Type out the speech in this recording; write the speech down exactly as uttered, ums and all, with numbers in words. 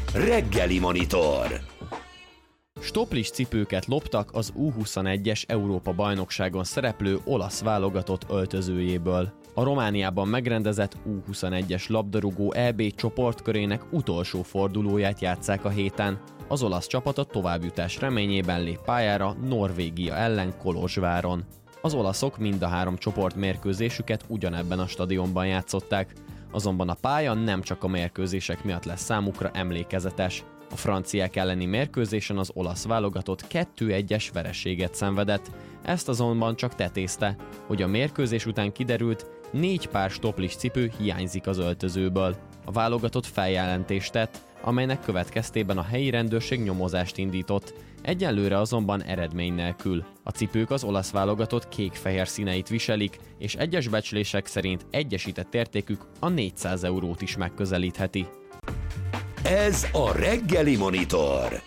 Reggeli Monitor. Stoplis cipőket loptak az U huszonegyes Európa-bajnokságon szereplő olasz válogatott öltözőjéből. A Romániában megrendezett U huszonegyes labdarúgó é bé csoportkörének utolsó fordulóját játsszák a héten. Az olasz csapat a továbbjutás reményében lép pályára Norvégia ellen Kolozsváron. Az olaszok mind a három csoportmérkőzésüket ugyanebben a stadionban játszották, azonban a pálya nem csak a mérkőzések miatt lesz számukra emlékezetes. A franciák elleni mérkőzésen az olasz válogatott kettő egyes vereséget szenvedett, ezt azonban csak tetézte, hogy a mérkőzés után kiderült, négy pár stoplis cipő hiányzik az öltözőből. A válogatott feljelentést tett, amelynek következtében a helyi rendőrség nyomozást indított, egyelőre azonban eredmény nélkül. A cipők az olasz válogatott kék-fehér színeit viselik, és egyes becslések szerint egyesített értékük a négyszáz eurót is megközelítheti. Ez a Reggeli Monitor.